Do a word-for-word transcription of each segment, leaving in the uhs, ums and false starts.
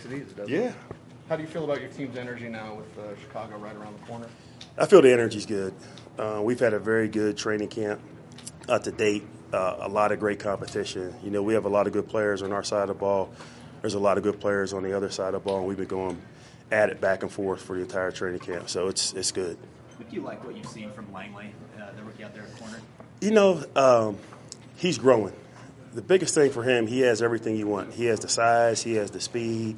it easy, doesn't yeah. it? How do you feel about your team's energy now with uh, Chicago right around the corner? I feel the energy's good. Uh, we've had a very good training camp uh, to date. Uh, a lot of great competition. You know, we have a lot of good players on our side of the ball. There's a lot of good players on the other side of the ball, and we've been going at it back and forth for the entire training camp. So it's it's good. What do you like what you've seen from Langley, uh, the rookie out there at corner? You know, um, he's growing. The biggest thing for him, he has everything you want. He has the size, he has the speed.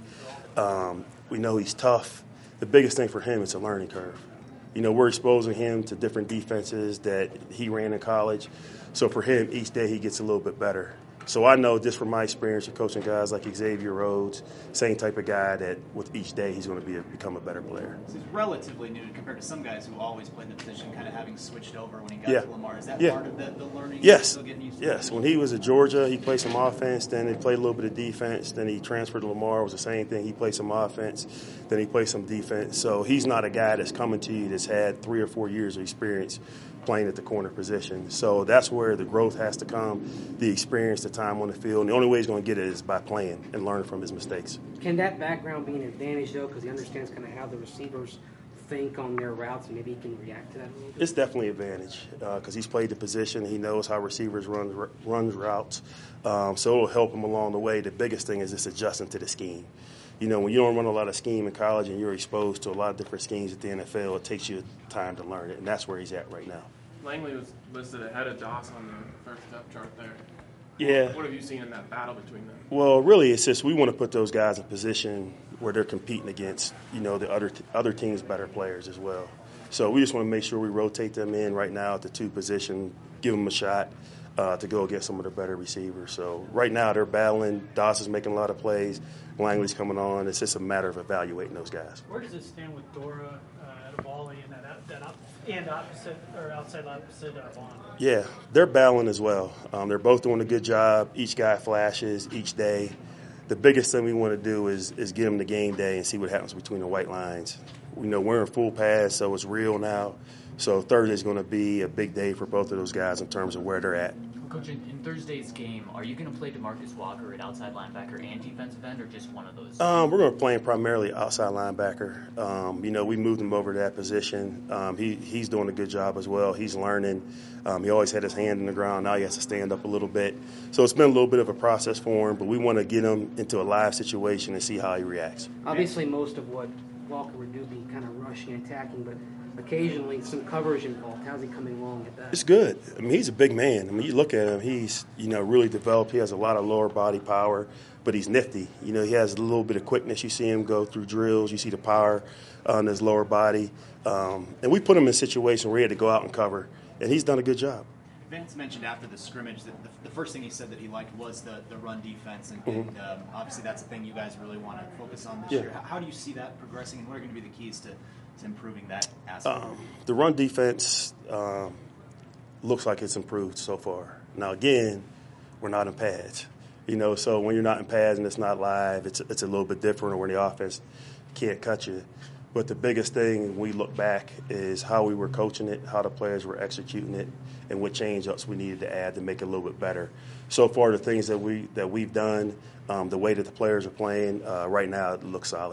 Um, we know he's tough. The biggest thing for him is a learning curve. You know, we're exposing him to different defenses that he ran in college. So for him, each day he gets a little bit better. So I know just from my experience of coaching guys like Xavier Rhodes, same type of guy that with each day he's going to be a, become a better player. So he's relatively new compared to some guys who always played the position, kind of having switched over when he got Yeah. to Lamar. Is that Yeah. part of the, the learning? Yes. Still getting used to Yes. it? When he was at Georgia, he played some offense. Then he played a little bit of defense. Then he transferred to Lamar. It was the same thing. He played some offense. Then he played some defense. So he's not a guy that's coming to you that's had three or four years of experience playing at the corner position. So that's where the growth has to come, the experience, the time on the field. And the only way he's going to get it is by playing and learning from his mistakes. Can that background be an advantage, though, because he understands kind of how the receivers think on their routes, and maybe he can react to that a little bit? It's definitely an advantage because uh, he's played the position. He knows how receivers run runs routes, um, so it'll help him along the way. The biggest thing is just adjusting to the scheme. You know, when you don't run a lot of scheme in college and you're exposed to a lot of different schemes at the N F L, it takes you time to learn it, and that's where he's at right now. Langley was listed ahead of Doss on the first depth chart there. Yeah. What have you seen in that battle between them? Well, really, it's just we want to put those guys in position where they're competing against, you know, the other t- other teams' better players as well. So we just want to make sure we rotate them in right now at the two position, give them a shot uh, to go against some of the better receivers. So right now they're battling. Doss is making a lot of plays. Langley's coming on. It's just a matter of evaluating those guys. Where does it stand with Dora, uh, Adebawale, and that, that op- and opposite or outside opposite uh, Vaughn? Yeah, they're battling as well. Um, they're both doing a good job. Each guy flashes each day. The biggest thing we want to do is is get them the game day and see what happens between the white lines. We know we're in full pass, so it's real now. So Thursday's going to be a big day for both of those guys in terms of where they're at. Coach, in, in Thursday's game, are you going to play DeMarcus Walker at outside linebacker and defensive end, or just one of those? Um, we're going to play him primarily outside linebacker. Um, you know, we moved him over to that position. Um, he he's doing a good job as well. He's learning. Um, he always had his hand in the ground. Now he has to stand up a little bit. So it's been a little bit of a process for him, but we want to get him into a live situation and see how he reacts. Obviously, most of what Walker would do be kind of rushing and attacking, but occasionally some coverage involved. How's he coming along at that? It's good. I mean, he's a big man. I mean, you look at him, he's, you know, really developed. He has a lot of lower body power, but he's nifty. You know, he has a little bit of quickness. You see him go through drills. You see the power on his lower body. Um, and we put him in a situation where he had to go out and cover, and he's done a good job. Vance mentioned after the scrimmage that the, the first thing he said that he liked was the, the run defense, and, Mm-hmm. and um, obviously that's the thing you guys really want to focus on this Yeah. year. How, how do you see that progressing, and what are going to be the keys to, to improving that aspect? Um, the run defense um, looks like it's improved so far. Now, again, we're not in pads. You know, so when you're not in pads and it's not live, it's, it's a little bit different, or when the offense can't cut you. But the biggest thing when we look back is how we were coaching it, how the players were executing it, and what change-ups we needed to add to make it a little bit better. So far, the things that, we, that we've done, um, the way that the players are playing, uh, right now it looks solid.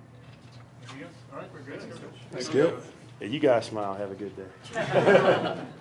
All right, we're good. That's good. Yeah, you guys smile. Have a good day.